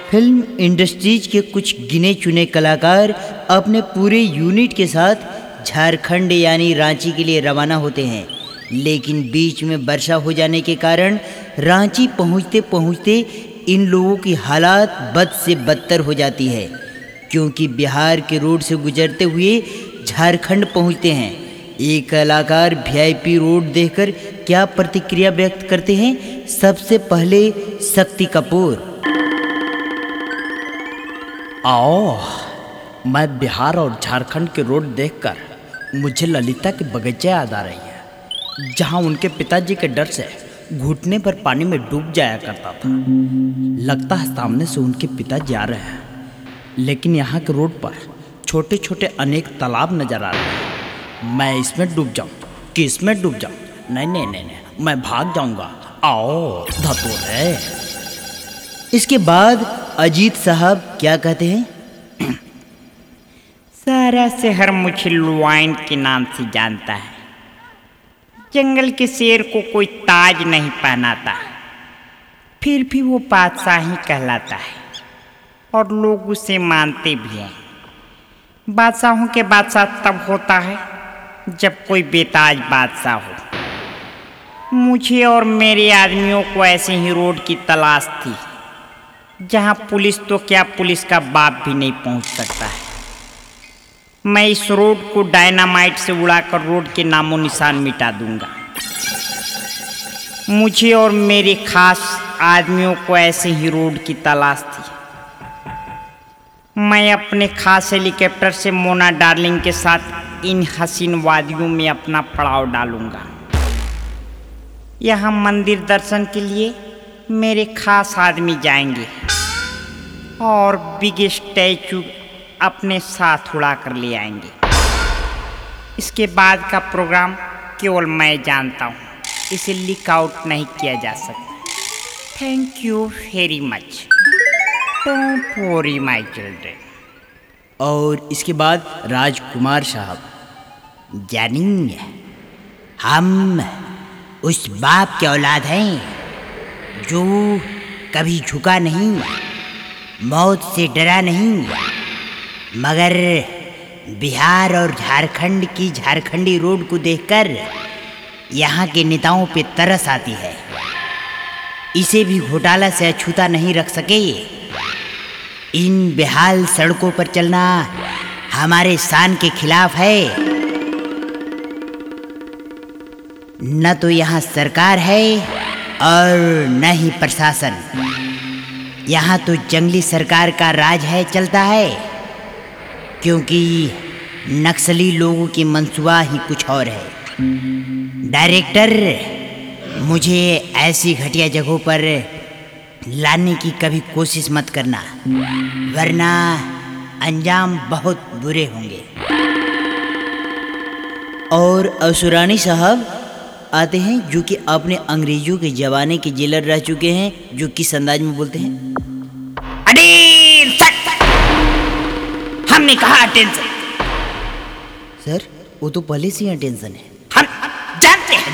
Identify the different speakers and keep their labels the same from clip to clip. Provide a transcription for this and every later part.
Speaker 1: Film industries के कुछ गिने चुने कलाकार अपने पूरे यूनिट के साथ झारखंड यानी रांची के लिए रवाना होते हैं, लेकिन बीच में वर्षा हो जाने के कारण रांची पहुंचते पहुंचते इन लोगों की हालात बद से बदतर हो जाती है, क्योंकि बिहार के रोड से गुजरते हुए झारखंड पहुंचते हैं। एक कलाकार वीआईपी रोड देखकर क्या प्रतिक्रिया व्यक्त करते हैं, सबसे पहले शक्ति कपूर।
Speaker 2: आओ, मैं बिहार और झारखंड के रोड देखकर मुझे ललिता के बगीचे याद आ रही है, जहां उनके पिताजी के डर से घुटने पर पानी में डूब जाया करता था। लगता है सामने से उनके पिताजी आ रहे हैं, लेकिन यहाँ के रोड पर छोटे छोटे अनेक तालाब नजर आ रहे हैं। मैं इसमें डूब जाऊँ कि इसमें डूब जाऊँ? नहीं नहीं नहीं नहीं, मैं भाग जाऊँगा। आओ धतूर है।
Speaker 1: इसके बाद अजीत साहब क्या कहते हैं?
Speaker 3: सारा शहर मुझे लुआइन के नाम से जानता है। जंगल के शेर को कोई ताज नहीं पहनाता, फिर भी वो बादशाह ही कहलाता है और लोग उसे मानते भी हैं। बादशाहों के बादशाह तब होता है जब कोई बेताज बादशाह हो। मुझे और मेरे आदमियों को ऐसे ही रोड की तलाश थी, जहां पुलिस तो क्या, पुलिस का बाप भी नहीं पहुंच सकता है। मैं इस रोड को डायनामाइट से उड़ाकर रोड के नामो निशान मिटा दूंगा। मुझे और मेरे खास आदमियों को ऐसे ही रोड की तलाश थी। मैं अपने खास हेलीकॉप्टर से मोना डार्लिंग के साथ इन हसीन वादियों में अपना पड़ाव डालूंगा। यहाँ मंदिर दर्शन के लिए मेरे खास आदमी जाएंगे और बिग स्टैचू अपने साथ उड़ा कर ले आएंगे। इसके बाद का प्रोग्राम केवल मैं जानता हूँ, इसे लीक आउट नहीं किया जा सकता। Thank you very much, don't worry my children.
Speaker 1: और इसके बाद राजकुमार साहब,
Speaker 4: जानिए, हम उस बाप के औलाद हैं जो कभी झुका नहीं, मौत से डरा नहीं, मगर बिहार और झारखंड की झारखंडी रोड को देखकर यहाँ के नेताओं पे तरस आती है। इसे भी घोटाला से अछूता नहीं रख सके। इन बेहाल सड़कों पर चलना हमारे शान के खिलाफ है। न तो यहाँ सरकार है और न ही प्रशासन। यहाँ तो जंगली सरकार का राज है, चलता है, क्योंकि नक्सली लोगों की मंसूबा ही कुछ और है। डायरेक्टर, मुझे ऐसी घटिया जगहों पर लाने की कभी कोशिश मत करना, वरना अंजाम बहुत बुरे होंगे।
Speaker 1: और असुरानी साहब आते हैं, जो कि अपने अंग्रेजों के जमाने के जेलर रह चुके हैं, जो किस अंदाज में बोलते हैं?
Speaker 3: हमने कहा अटेंशन।
Speaker 1: सर, वो तो पहले से ही अटेंशन है।
Speaker 3: हम जानते हैं।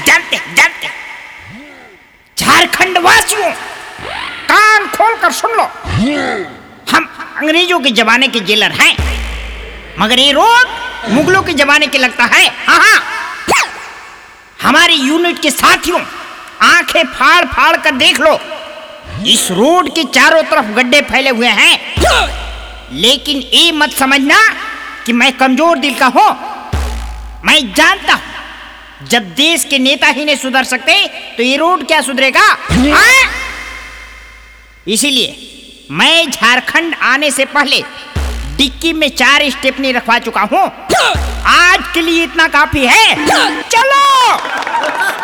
Speaker 3: झारखंड वासियों, कान खोल कर सुन लो। हम अंग्रेजों के जमाने के जेलर हैं, मगर ये रोड मुगलों के जमाने के लगता है। हाँ, हमारी यूनिट के साथियों, आंखें फाड़ फाड़ कर देख लो। इस रोड के चारों तरफ गड्ढे फैले हुए हैं, लेकिन ये मत समझना कि मैं कमजोर दिल का हूं। मैं जानता हूं, जब देश के नेता ही नहीं सुधर सकते तो ये रोड क्या सुधरेगा? इसीलिए मैं झारखंड आने से पहले डिक्की में 4 स्टेपनी रखवा चुका हूं। आज के लिए इतना काफी है, चलो।